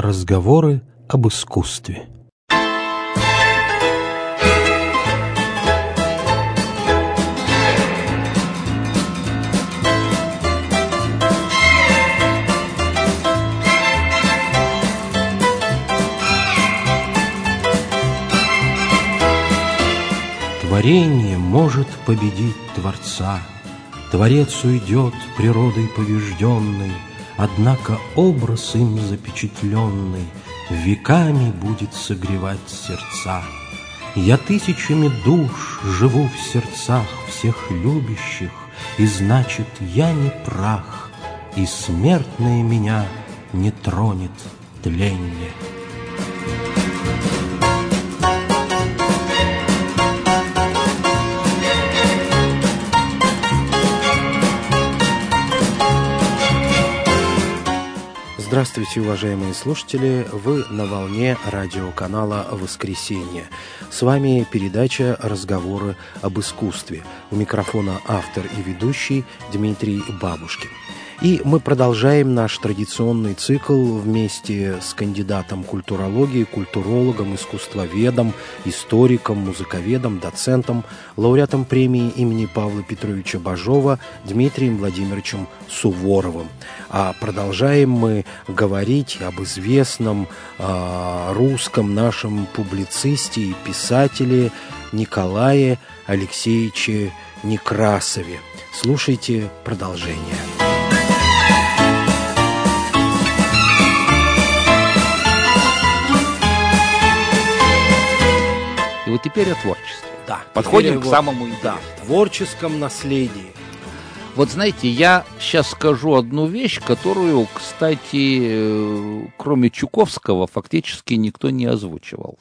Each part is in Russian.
Разговоры об искусстве. Творение может победить Творца. Творец уйдет природой побежденной, однако образ им запечатленный веками будет согревать сердца. Я тысячами душ живу в сердцах всех любящих, и значит, я не прах, и смертное меня не тронет тленье. Здравствуйте, уважаемые слушатели! Вы на волне радиоканала «Воскресенье». С вами передача «Разговоры об искусстве». У микрофона автор и ведущий Дмитрий Бабушкин. И мы продолжаем наш традиционный цикл вместе с кандидатом культурологии, культурологом, искусствоведом, историком, музыковедом, доцентом, лауреатом премии имени Павла Петровича Бажова Дмитрием Владимировичем Суворовым. А продолжаем мы говорить об известном русском нашем публицисте и писателе Николае Алексеевиче Некрасове. Слушайте продолжение. И вот теперь о творчестве. Да, подходим к самому интересному. Да, творческом наследии. Вот знаете, я сейчас скажу одну вещь, которую, кстати, кроме Чуковского, фактически никто не озвучивал.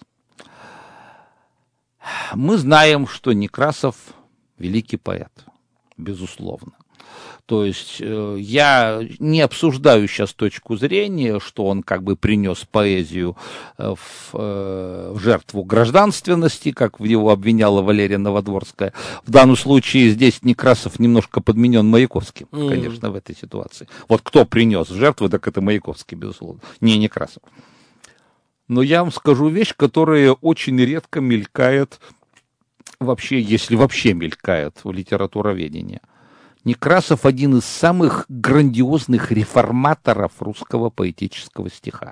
Мы знаем, что Некрасов великий поэт, безусловно. То есть я не обсуждаю сейчас точку зрения, что он как бы принес поэзию в жертву гражданственности, как в него обвиняла Валерия Новодворская. В данном случае здесь Некрасов немножко подменен Маяковским, конечно, в этой ситуации. Вот кто принес в жертву, так это Маяковский, безусловно, не Некрасов. Но я вам скажу вещь, которая очень редко мелькает вообще, если вообще мелькает в литературоведении. Некрасов один из самых грандиозных реформаторов русского поэтического стиха.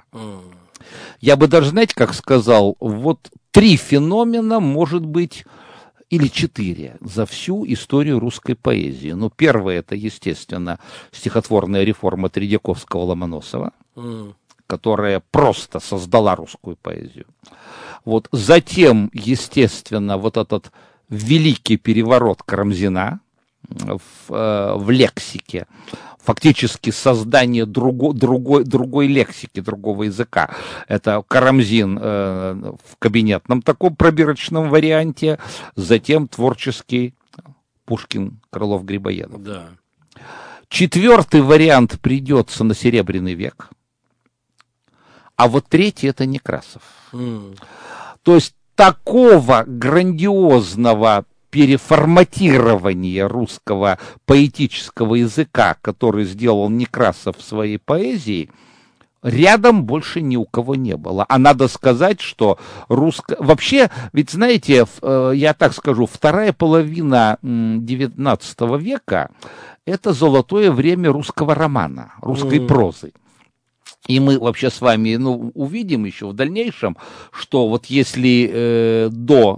Я бы даже, знаете, как сказал, вот 3 феномена, может быть, или 4 за всю историю русской поэзии. Ну, первое, это, естественно, стихотворная реформа Тредьяковского-Ломоносова, которая просто создала русскую поэзию. Вот затем, естественно, вот этот великий переворот Карамзина в лексике, фактически создание другой лексики, другого языка. Это Карамзин в кабинетном таком пробирочном варианте, затем творческий Пушкин, Крылов, Грибоедов. Да. 4-й вариант придется на Серебряный век, а вот 3-й это Некрасов. То есть такого грандиозного переформатирование русского поэтического языка, который сделал Некрасов в своей поэзии, рядом больше ни у кого не было. А надо сказать, что вообще, ведь знаете, я так скажу, вторая половина XIX века – это золотое время русского романа, русской прозы. И мы вообще с вами увидим еще в дальнейшем, что вот если до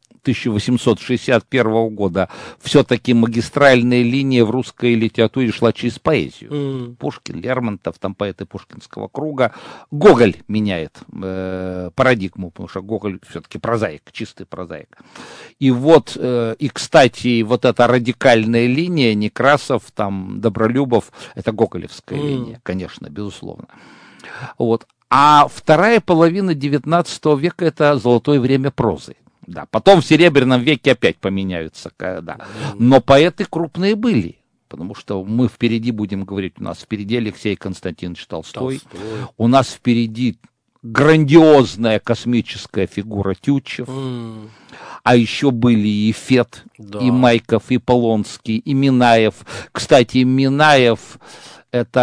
1861 года все-таки магистральная линия в русской литературе шла через поэзию. Пушкин, Лермонтов, там поэты Пушкинского круга. Гоголь меняет парадигму, потому что Гоголь все-таки прозаик, чистый прозаик. И вот, и, кстати, вот эта радикальная линия Некрасов, там, Добролюбов, это гоголевская линия, конечно, безусловно. Вот. А вторая половина XIX века – это золотое время прозы. Да, потом в Серебряном веке опять поменяются, да. Но поэты крупные были, потому что мы впереди будем говорить, у нас впереди Алексей Константинович Толстой. У нас впереди грандиозная космическая фигура Тютчев, а еще были и Фет, и Майков, и Полонский, и Минаев. Кстати, Минаев — это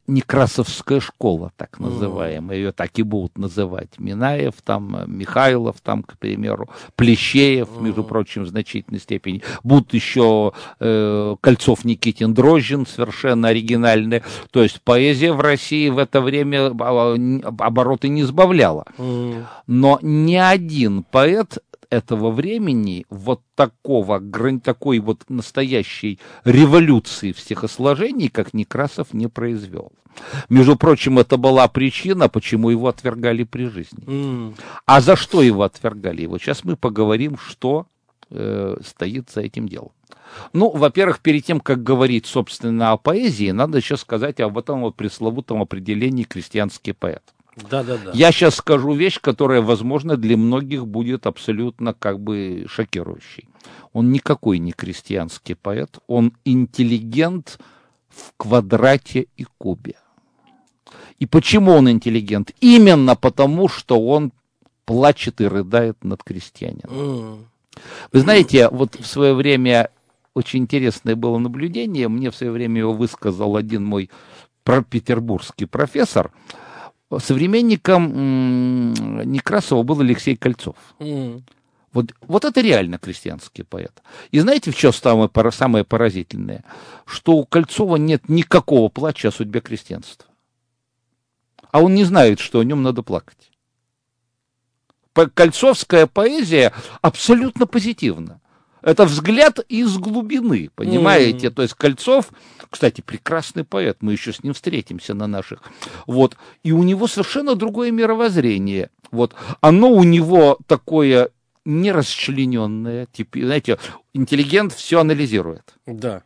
Некрасовская школа, так называемая, ее так и будут называть. Минаев, там, Михайлов, там, к примеру, Плещеев, между прочим, в значительной степени. Будут еще Кольцов, Никитин, Дрожжин, совершенно оригинальные. То есть поэзия в России в это время обороты не сбавляла. Но ни один поэт этого времени вот такой вот настоящей революции в стихосложении, как Некрасов, не произвел. Между прочим, это была причина, почему его отвергали при жизни. А за что его отвергали? Вот сейчас мы поговорим, что стоит за этим делом. Ну, во-первых, перед тем, как говорить, собственно, о поэзии, надо сейчас сказать об этом вот пресловутом определении крестьянский поэт. Да. Я сейчас скажу вещь, которая, возможно, для многих будет абсолютно как бы шокирующей. Он никакой не крестьянский поэт, он интеллигент в квадрате и кубе. И почему он интеллигент? Именно потому, что он плачет и рыдает над крестьянином. Вы знаете, вот в свое время очень интересное было наблюдение, мне в свое время его высказал один мой петербургский профессор. Современником Некрасова был Алексей Кольцов. Вот это реально крестьянский поэт. И знаете, в чем самое поразительное? Что у Кольцова нет никакого плача о судьбе крестьянства. А он не знает, что о нем надо плакать. Кольцовская поэзия абсолютно позитивна. Это взгляд из глубины, понимаете? То есть Кольцов, кстати, прекрасный поэт, мы еще с ним встретимся на наших. Вот. И у него совершенно другое мировоззрение. Вот. Оно у него такое нерасчлененное. Типа, знаете, интеллигент все анализирует. Да.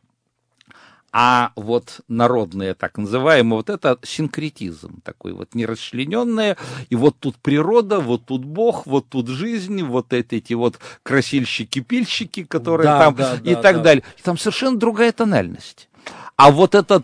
А вот народное, так называемое, вот это синкретизм такой вот нерасчлененное, и вот тут природа, вот тут Бог, вот тут жизнь, вот эти вот красильщики-пильщики, которые там, и так далее. И там совершенно другая тональность. А вот это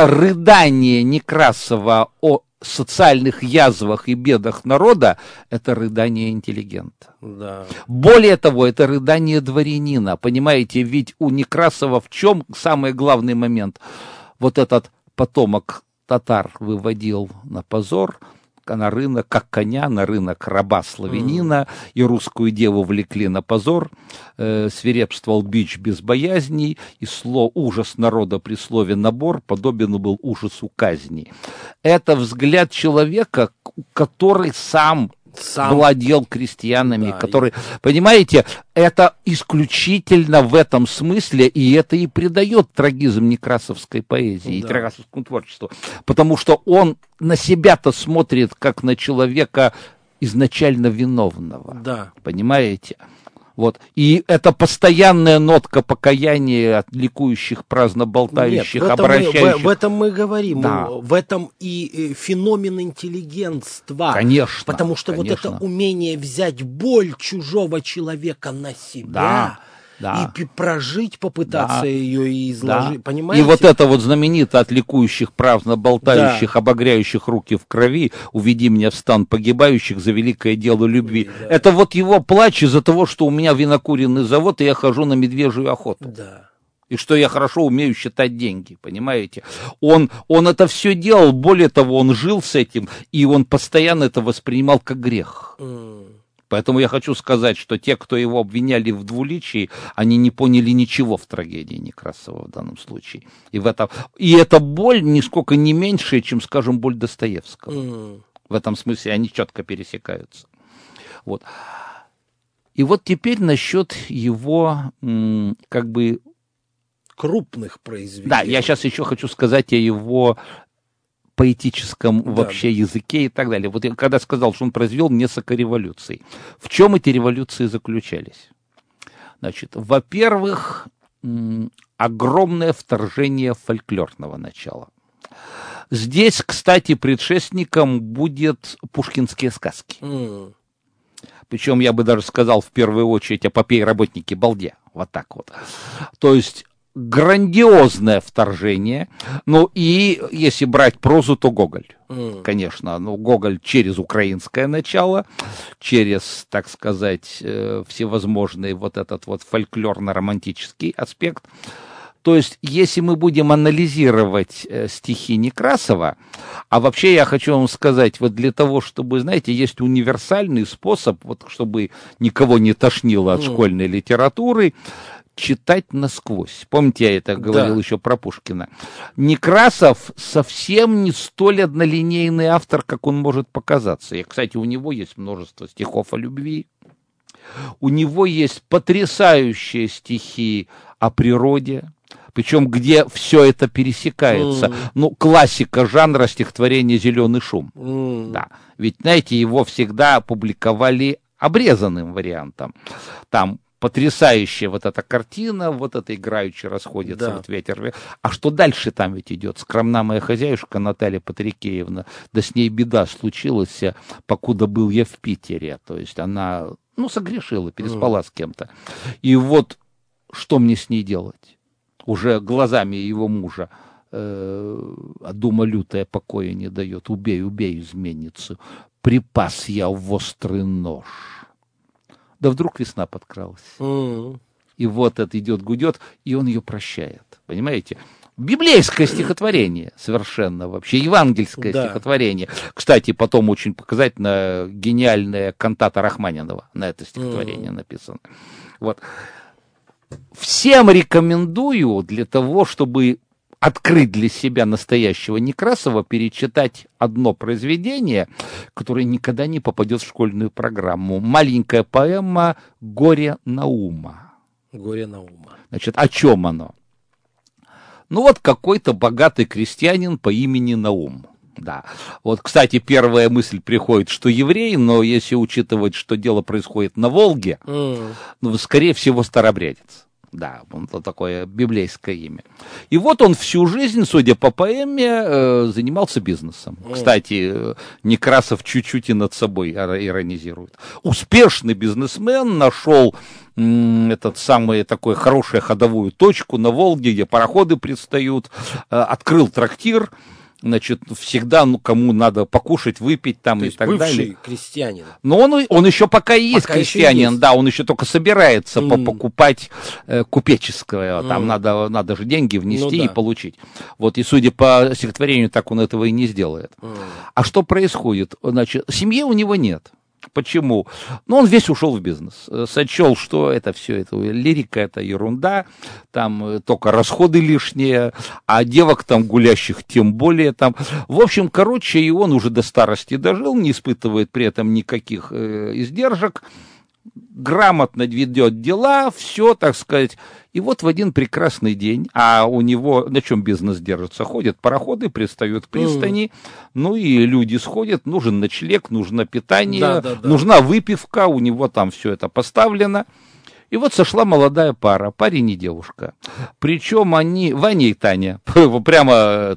рыдание Некрасова о социальных язвах и бедах народа, это рыдание интеллигента. Да. Более того, это рыдание дворянина. Понимаете, ведь у Некрасова в чем самый главный момент? Вот этот потомок татар выводил на позор, на рынок, как коня, на рынок раба славянина, и русскую деву влекли на позор, свирепствовал бич без боязней, и ужас народа при слове «набор» подобен был ужасу казни. Это взгляд человека, который сам владел крестьянами, да, который, понимаете, это исключительно в этом смысле, и это и придает трагизм некрасовской поэзии, и некрасовскому творчеству, потому что он на себя-то смотрит как на человека изначально виновного, понимаете? Вот. И это постоянная нотка покаяния от ликующих, праздно болтающих, обращающих. В этом мы говорим. Да. В этом и феномен интеллигентства. Конечно. Потому что вот это умение взять боль чужого человека на себя. Да. И прожить, попытаться ее и изложить, понимаете? И вот это вот знаменито от ликующих, праздно болтающих, обогряющих руки в крови, уведи меня в стан погибающих за великое дело любви. Да. Это вот его плач из-за того, что у меня винокуренный завод, и я хожу на медвежью охоту. Да. И что я хорошо умею считать деньги, понимаете? Он это все делал, более того, он жил с этим, и он постоянно это воспринимал как грех. Поэтому я хочу сказать, что те, кто его обвиняли в двуличии, они не поняли ничего в трагедии Некрасова в данном случае. И эта боль нисколько не меньшая, чем, скажем, боль Достоевского. В этом смысле они четко пересекаются. Вот. И вот теперь насчет его как бы крупных произведений. Да, я сейчас еще хочу сказать о его поэтическом вообще языке и так далее. Вот я когда сказал, что он произвел несколько революций. В чем эти революции заключались? Значит, во-первых, огромное вторжение фольклорного начала. Здесь, кстати, предшественником будет пушкинские сказки. Причем, я бы даже сказал, в первую очередь, эпопеи работники Балде. Вот так вот. То есть грандиозное вторжение. Ну и если брать прозу, то Гоголь. Конечно, Гоголь через украинское начало, через, так сказать, всевозможный вот этот вот фольклорно-романтический аспект. То есть, если мы будем анализировать стихи Некрасова, а вообще я хочу вам сказать, вот для того, чтобы, знаете, есть универсальный способ, вот чтобы никого не тошнило от школьной литературы, читать насквозь. Помните, я это говорил еще про Пушкина. Некрасов совсем не столь однолинейный автор, как он может показаться. И, кстати, у него есть множество стихов о любви. У него есть потрясающие стихи о природе, причем где все это пересекается. Ну, классика жанра стихотворения «Зеленый шум». Да. Ведь, знаете, его всегда публиковали обрезанным вариантом. Там потрясающая вот эта картина, вот это играючи расходится, вот ветер. А что дальше там ведь идет? Скромна моя хозяюшка Наталья Патрикеевна, да с ней беда случилась, покуда был я в Питере. То есть она, согрешила, переспала с кем-то. И вот что мне с ней делать? Уже глазами его мужа. А дума лютая покоя не дает. Убей, убей изменницу. Припас я в острый нож. Да вдруг весна подкралась. И вот это идет, гудет, и он ее прощает. Понимаете? Библейское стихотворение совершенно вообще, евангельское стихотворение. Кстати, потом очень показательно гениальная кантата Рахманинова на это стихотворение написано. Вот. Всем рекомендую для того, чтобы открыть для себя настоящего Некрасова, перечитать одно произведение, которое никогда не попадет в школьную программу. Маленькая поэма «Горе Наума». «Горе Наума». Значит, о чем оно? Вот какой-то богатый крестьянин по имени Наум. Да. Вот, кстати, первая мысль приходит, что еврей, но если учитывать, что дело происходит на Волге, скорее всего, старобрядец. Да, он такое библейское имя. И вот он всю жизнь, судя по поэме, занимался бизнесом. Кстати, Некрасов чуть-чуть и над собой иронизирует. Успешный бизнесмен нашел этот самый такой хорошую ходовую точку на Волге, где пароходы пристают, открыл трактир. Значит, всегда, кому надо покушать, выпить там и так далее. Бывший крестьянин. Но он еще пока и есть крестьянин, есть. Да, он еще только собирается покупать купеческое. Там надо же деньги внести и получить. Вот, и судя по стихотворению, так он этого и не сделает. А что происходит? Значит, семьи у него нет. Почему? Он весь ушел в бизнес. Сочел, что это все, это лирика, это ерунда, там только расходы лишние, а девок там гулящих тем более там. В общем, и он уже до старости дожил, не испытывает при этом никаких издержек, грамотно ведет дела, все, так сказать. И вот в один прекрасный день, а у него на чем бизнес держится? Ходят пароходы, пристают к пристани, и люди сходят, нужен ночлег, нужно питание, нужна выпивка, у него там все это поставлено. И вот сошла молодая пара, парень и девушка. Причем они, Ваня и Таня, прямо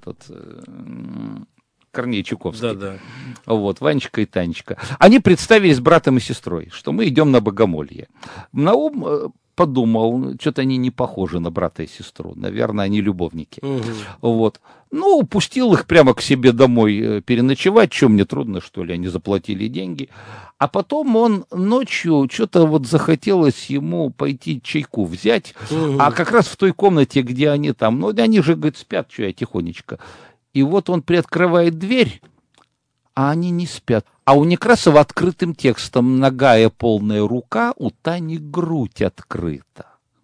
Корней Чуковский. Вот, Ванечка и Танечка. Они представились братом и сестрой, что мы идем на богомолье. Наум подумал, что-то они не похожи на брата и сестру. Наверное, они любовники. Вот. Пустил их прямо к себе домой переночевать. Что, мне трудно, что ли? Они заплатили деньги. А потом он ночью что-то захотелось ему пойти чайку взять. А как раз в той комнате, где они там, они же, говорит, спят, что я тихонечко. И вот он приоткрывает дверь, а они не спят. А у Некрасова открытым текстом: нагая полная рука, у Тани грудь открыта.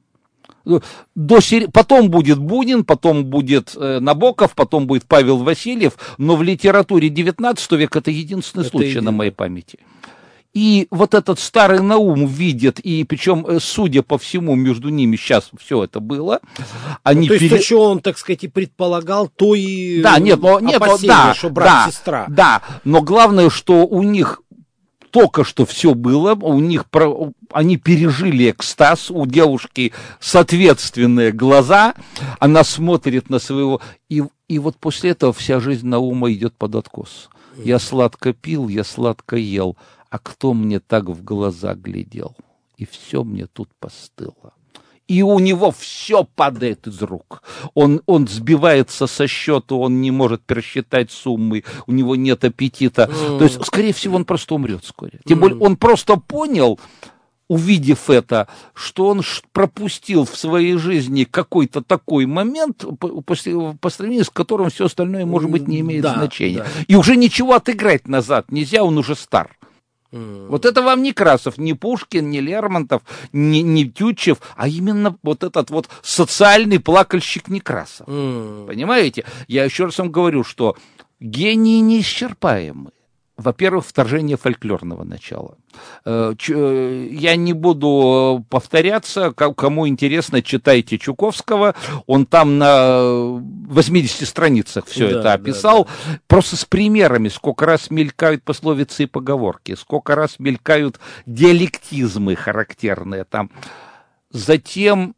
Потом будет Бунин, потом будет Набоков, потом будет Павел Васильев, но в литературе XIX века это единственный случай на моей памяти. И вот этот старый Наум видит, и причем, судя по всему, между ними сейчас все это было. Они то есть то, что он, так сказать, и предполагал, то и опасение, что брат-сестра. Да, но главное, что у них только что все было, они пережили экстаз, у девушки соответственные глаза, она смотрит на своего, и вот после этого вся жизнь Наума идет под откос. Я сладко пил, я сладко ел, а кто мне так в глаза глядел? И все мне тут постыло. И у него все падает из рук. Он сбивается со счета, он не может пересчитать суммы, у него нет аппетита. То есть, скорее всего, он просто умрет вскоре. Тем более, он просто понял, увидев это, что он пропустил в своей жизни какой-то такой момент, по сравнению с которым все остальное, может быть, не имеет значения. Да. И уже ничего отыграть назад нельзя, он уже стар. Вот это вам не Красов, не Пушкин, не Лермонтов, не Тютчев, а именно вот этот вот социальный плакальщик Некрасов. Понимаете? Я еще раз вам говорю, что гении неисчерпаемы. Во-первых, вторжение фольклорного начала. Я не буду повторяться, кому интересно, читайте Чуковского, он там на 80 страницах все это описал, просто с примерами, сколько раз мелькают пословицы и поговорки, сколько раз мелькают диалектизмы характерные там. Затем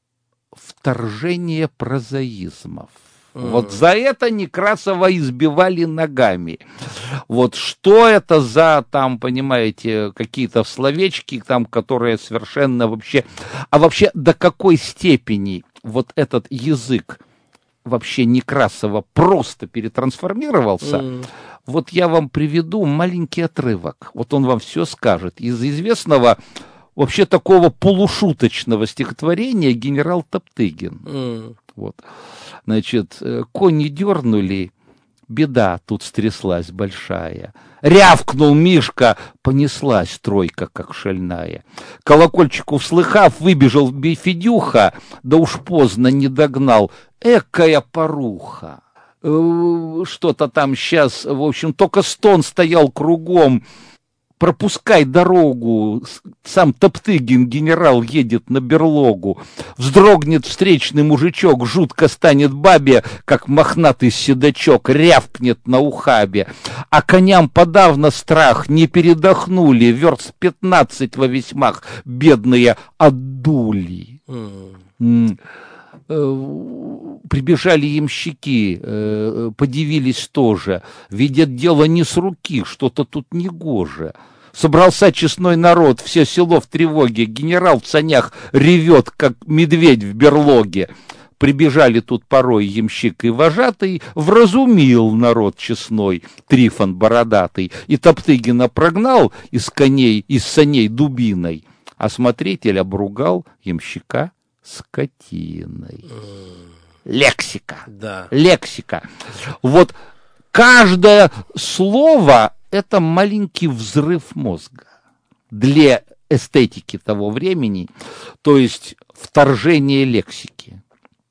вторжение прозаизмов. Вот за это Некрасова избивали ногами. Вот что это за, там, понимаете, какие-то словечки, там, которые совершенно вообще... А вообще до какой степени вот этот язык вообще Некрасова просто перетрансформировался, вот я вам приведу маленький отрывок. Вот он вам все скажет. Из известного... вообще такого полушуточного стихотворения «Генерал Топтыгин». Вот. Значит, кони дернули, беда тут стряслась большая. Рявкнул Мишка, понеслась тройка, как шальная. Колокольчик услыхав, выбежал Федюха, да уж поздно не догнал. Экая поруха! Что-то там сейчас, в общем, только стон стоял кругом. Пропускай дорогу, сам Топтыгин, генерал, едет на берлогу. Вздрогнет встречный мужичок, жутко станет бабе, как мохнатый седачок, рявкнет на ухабе. А коням подавно страх, не передохнули, верст 15 во весьмах, бедные отдули. Прибежали ямщики, подивились тоже, видят дело не с руки, что-то тут негоже. Собрался честной народ, все село в тревоге, генерал в санях ревет, как медведь в берлоге. Прибежали тут порой ямщик и вожатый, вразумил народ честной, Трифон бородатый, и Топтыгина прогнал из саней дубиной, а смотритель обругал ямщика скотиной. Лексика. Да. Лексика. Вот каждое слово — это маленький взрыв мозга для эстетики того времени, то есть вторжение лексики,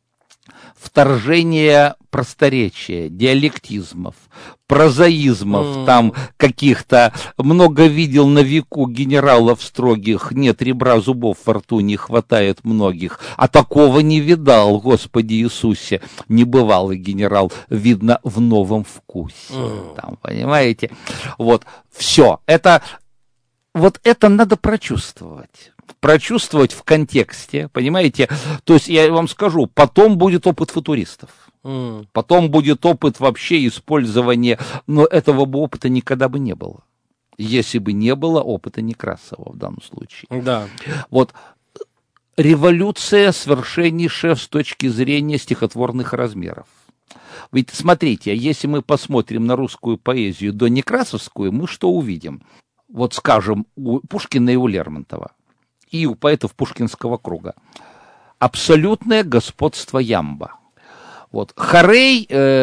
вторжение просторечия, диалектизмов, прозаизмов, там каких-то, много видел на веку генералов строгих, нет ребра зубов во рту, не хватает многих, а такого не видал, Господи Иисусе, небывалый генерал, видно в новом вкусе, там, понимаете, вот, все, это, вот это надо прочувствовать в контексте, понимаете, то есть я вам скажу, потом будет опыт футуристов. Потом будет опыт вообще использования, но этого бы опыта никогда бы не было, если бы не было опыта Некрасова в данном случае. Да. Вот революция совершеннейшая с точки зрения стихотворных размеров. Ведь смотрите, если мы посмотрим на русскую поэзию до некрасовскую, мы что увидим? Вот скажем, у Пушкина и у Лермонтова, и у поэтов Пушкинского круга. Абсолютное господство ямба. Вот. Хорей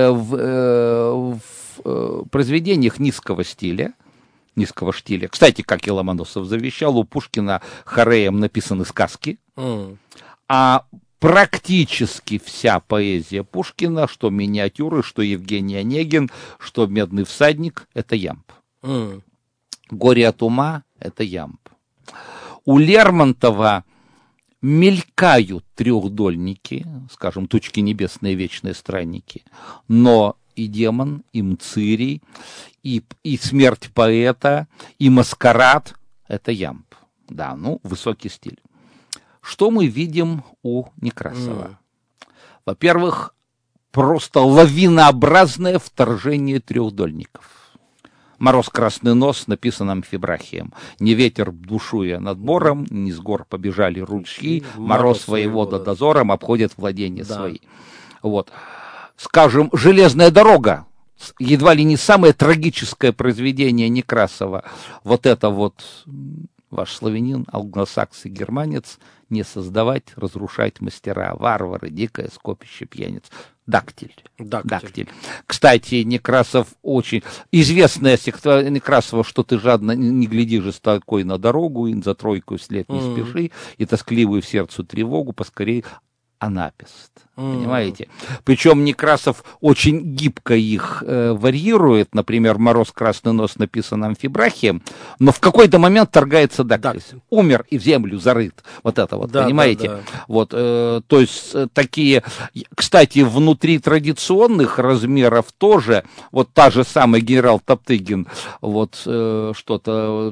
в произведениях низкого штиля, кстати, как и Ломоносов завещал, у Пушкина хореем написаны сказки, а практически вся поэзия Пушкина, что миниатюры, что Евгений Онегин, что Медный всадник, это ямб. Горе от ума — это ямб. У Лермонтова мелькают трехдольники, скажем, тучки небесные, вечные странники, но и демон, и Мцырий, и смерть поэта, и маскарад — это ямб. Да, ну, высокий стиль. Что мы видим у Некрасова? Во-первых, просто лавинообразное вторжение трехдольников. «Мороз красный нос» написан Амфибрахием. «Не ветер бушуя над бором, не с гор побежали ручьи, мороз воевода дозором обходит владения свои». Вот. Скажем, «Железная дорога», едва ли не самое трагическое произведение Некрасова. Вот это вот ваш славянин, англосакс и германец, не создавать, разрушать мастера, варвары, дикое скопище пьяниц. Дактиль. Кстати, Некрасов очень... Известное стихотворение Некрасова, что ты жадно не гляди же такой на дорогу, и за тройку вслед не спеши, и тоскливую в сердцу тревогу поскорее анапест. Понимаете? Причем Некрасов очень гибко их варьирует. Например, «Мороз, красный нос» написан амфибрахием, но в какой-то момент торгается дактиль. Умер и в землю зарыт. Вот это вот, понимаете? Вот, то есть такие... Кстати, внутри традиционных размеров тоже, вот та же самая генерал Топтыгин, вот что-то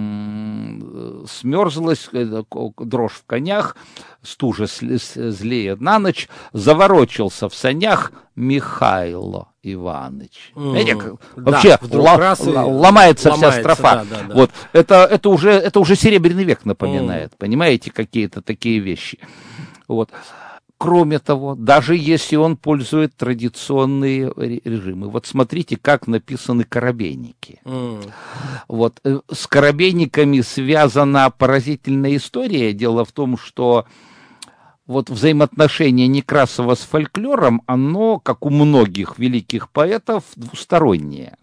смерзлось, дрожь в конях, стужа злее на ночь, заворочился в санях Михайло Иваныч. Знаете, вообще ломается вся строфа. Вот, это уже Серебряный век напоминает, понимаете, какие-то такие вещи. Вот. Кроме того, даже если он пользует традиционные режимы, вот смотрите, как написаны коробейники. Вот, с коробейниками связана поразительная история. Дело в том, что вот взаимоотношение Некрасова с фольклором, оно, как у многих великих поэтов, двустороннее.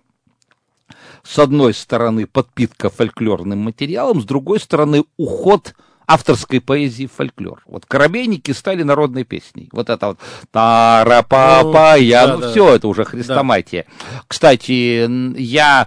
С одной стороны, подпитка фольклорным материалом, с другой стороны, уход авторской поэзии в фольклор. Вот коробейники стали народной песней. Вот это вот тара-па-па-я, все, это уже хрестоматия. Да. Кстати, я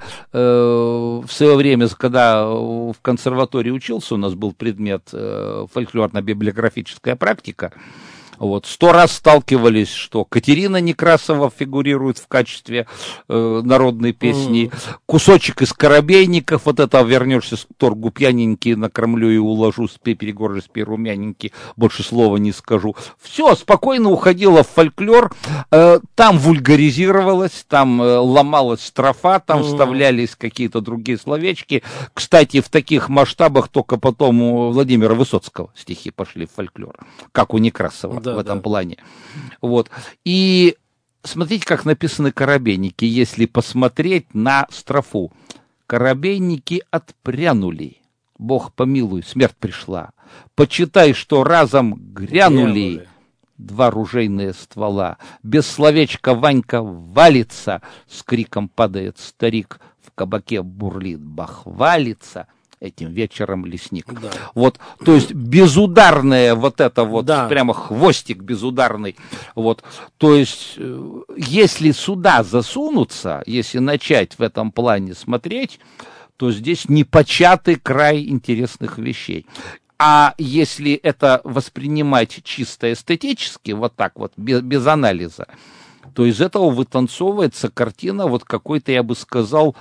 в свое время, когда в консерватории учился, у нас был предмет фольклорно-библиографическая практика, вот, 100 раз сталкивались, что Катерина Некрасова фигурирует в качестве народной песни, кусочек из коробейников, вот это вернешься с торгу пьяненький, накормлю и уложу, перегоржи румяненький, больше слова не скажу. Все, спокойно уходило в фольклор, там вульгаризировалось, там ломалась строфа, там вставлялись какие-то другие словечки. Кстати, в таких масштабах только потом у Владимира Высоцкого стихи пошли в фольклор, как у Некрасова. В этом плане. Вот. И смотрите, как написаны коробейники, если посмотреть на строфу. Коробейники отпрянули. Бог помилуй, смерть пришла. Почитай, что разом грянули. Два ружейные ствола. Без словечка Ванька валится. С криком падает старик. В кабаке бурлит, бахвалится. Этим вечером лесник. Да. Вот, то есть безударное вот это вот, прямо хвостик безударный. Вот, то есть, если сюда засунуться, если начать в этом плане смотреть, то здесь непочатый край интересных вещей. А если это воспринимать чисто эстетически, вот так вот, без анализа, то из этого вытанцовывается картина вот какой-то, я бы сказал,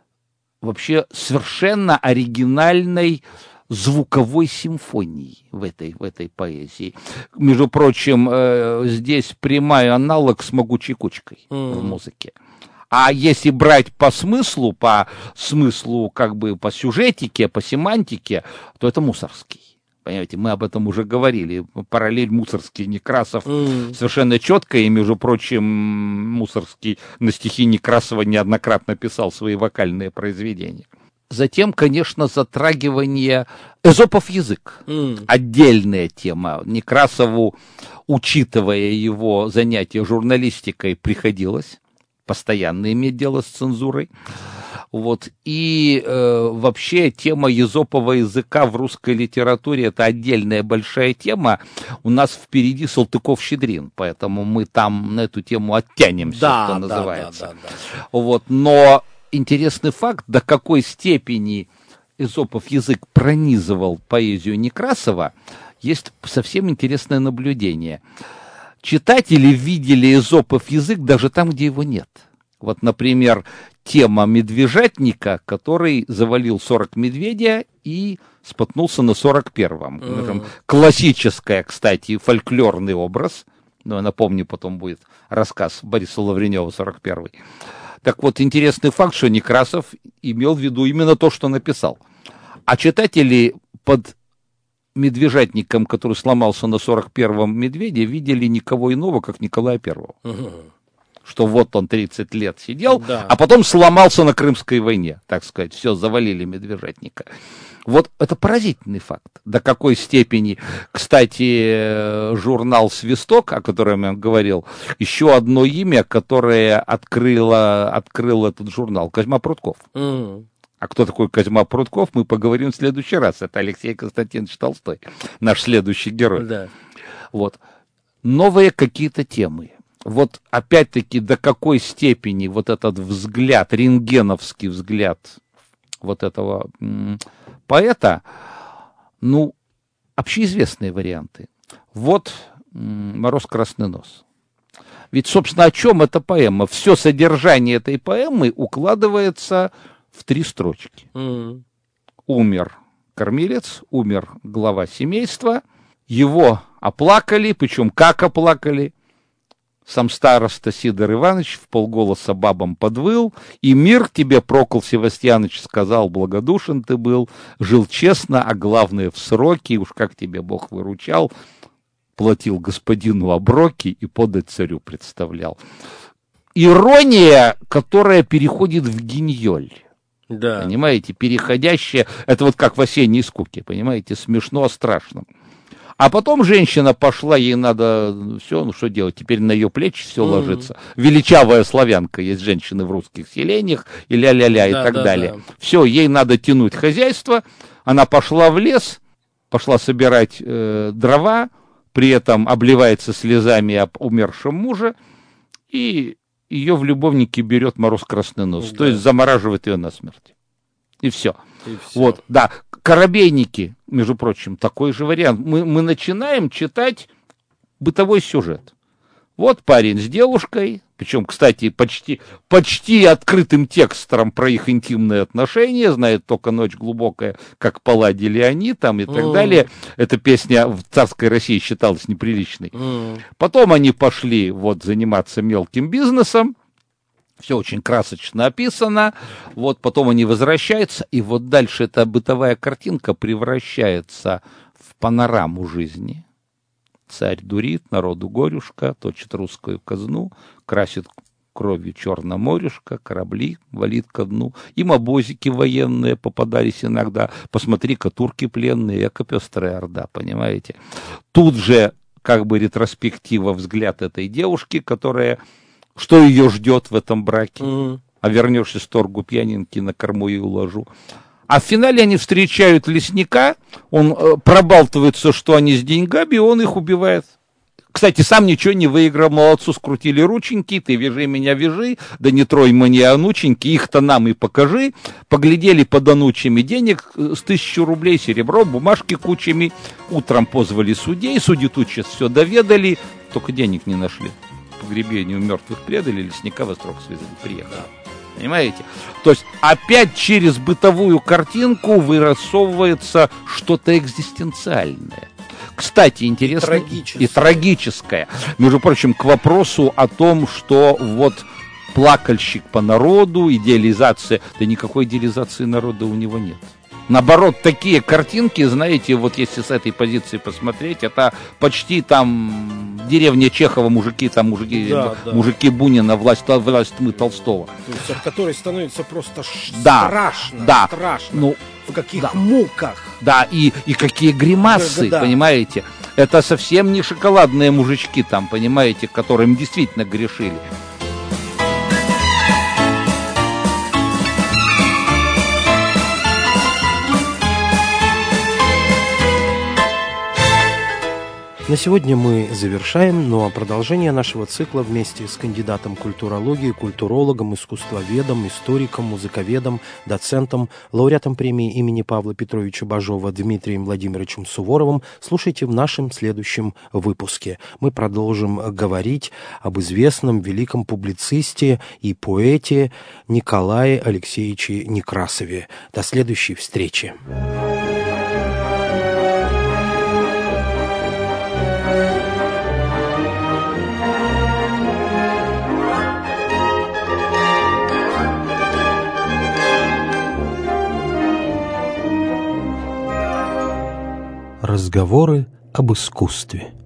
вообще совершенно оригинальной звуковой симфонии в этой поэзии. Между прочим, здесь прямой аналог с «Могучей кучкой» в музыке. А если брать по смыслу как бы по сюжетике, по семантике, то это Мусоргский. Понимаете, мы об этом уже говорили. Параллель Мусоргский, Некрасов совершенно четко. И, между прочим, Мусоргский на стихи Некрасова неоднократно писал свои вокальные произведения. Затем, конечно, затрагивание Эзопов язык. Отдельная тема. Некрасову, учитывая его занятия журналистикой, приходилось постоянно иметь дело с цензурой. Вот. И вообще тема эзопового языка в русской литературе — это отдельная большая тема. У нас впереди Салтыков-Щедрин, поэтому мы там на эту тему оттянемся, что называется. Вот. Но интересный факт, до какой степени Эзопов язык пронизывал поэзию Некрасова, есть совсем интересное наблюдение. Читатели видели Эзопов язык даже там, где его нет. Вот, например, тема медвежатника, который завалил 40 медведя и споткнулся на 41-м. Классическая, кстати, фольклорный образ. Но напомню, потом будет рассказ Бориса Лавренева, 41-й. Так вот, интересный факт, что Некрасов имел в виду именно то, что написал. А читатели под медвежатником, который сломался на 41-м медведе, видели никого иного, как Николая Первого. что вот он 30 лет сидел, а потом сломался на Крымской войне, так сказать, все, завалили Медвежатника. Вот это поразительный факт. До какой степени, кстати, журнал «Свисток», о котором я говорил, еще одно имя, которое открыл этот журнал, Козьма Прутков. А кто такой Козьма Прутков, мы поговорим в следующий раз. Это Алексей Константинович Толстой, наш следующий герой. Да. Вот. Новые какие-то темы. Вот опять-таки до какой степени вот этот взгляд, рентгеновский взгляд вот этого поэта, ну, общеизвестные варианты. Вот «Мороз красный нос». Ведь, собственно, о чем эта поэма? Все содержание этой поэмы укладывается в 3 строчки. Умер кормилец, умер глава семейства, его оплакали, причем как оплакали. Сам староста Сидор Иванович вполголоса бабам подвыл, и мир тебе, Прокол Севастьяныч, сказал, благодушен ты был, жил честно, а главное в сроки, уж как тебе Бог выручал, платил господину оброки и подать царю представлял. Ирония, которая переходит в гиньоль. Да. Понимаете, переходящая, это вот как в «Осенней скуке», понимаете, смешно, страшно. А потом женщина пошла, ей надо все, ну что делать, теперь на ее плечи все ложится. Величавая славянка, есть женщины в русских селениях, и ля-ля-ля, и так далее. Все, ей надо тянуть хозяйство, она пошла в лес, пошла собирать дрова, при этом обливается слезами об умершем муже, и ее в любовнике берет Мороз красный нос, то есть замораживает ее насмерть. И все. Вот, да. Коробейники, между прочим, такой же вариант. Мы начинаем читать бытовой сюжет. Вот парень с девушкой, причем, кстати, почти открытым текстом про их интимные отношения, знает только «Ночь глубокая», как поладили они там и так далее. Эта песня в царской России считалась неприличной. Потом они пошли вот заниматься мелким бизнесом. Все очень красочно описано, вот потом они возвращаются, и вот дальше эта бытовая картинка превращается в панораму жизни. Царь дурит, народу горюшка, точит русскую казну, красит кровью Черноморюшка, корабли валит ко дну. Им обозики военные попадались иногда, посмотри-ка, турки пленные, яко пестрая орда, понимаете. Тут же как бы ретроспектива, взгляд этой девушки, которая... Что ее ждет в этом браке? А вернешься с торгу пьяненки, на корму и уложу. А в финале они встречают лесника, он пробалтывается, что они с деньгами, и он их убивает. Кстати, сам ничего не выиграл, молодцу скрутили рученьки, ты вяжи меня, вяжи, да не трой мне анученьки, их-то нам и покажи. Поглядели под анучами денег с 1000 рублей, серебро, бумажки кучами. Утром позвали судей, судьи тут сейчас все доведали, только денег не нашли. Погребению мертвых предали, лесника во срок связали, приехали. Понимаете? То есть опять через бытовую картинку вырисовывается что-то экзистенциальное. Кстати, интересно и трагическое. Между прочим, к вопросу о том, что вот плакальщик по народу, идеализация, да никакой идеализации народа у него нет. Наоборот, такие картинки, знаете, вот если с этой позиции посмотреть, это почти там деревня Чехова, мужики мужики Бунина, власть тьмы Толстого. То есть от которой становится просто страшно. Ну, в каких муках. Да, и какие гримасы, понимаете. Это совсем не шоколадные мужички там, понимаете, которым действительно грешили. На сегодня мы завершаем, ну а продолжение нашего цикла вместе с кандидатом культурологии, культурологом, искусствоведом, историком, музыковедом, доцентом, лауреатом премии имени Павла Петровича Бажова Дмитрием Владимировичем Суворовым слушайте в нашем следующем выпуске. Мы продолжим говорить об известном великом публицисте и поэте Николае Алексеевиче Некрасове. До следующей встречи. Разговоры об искусстве.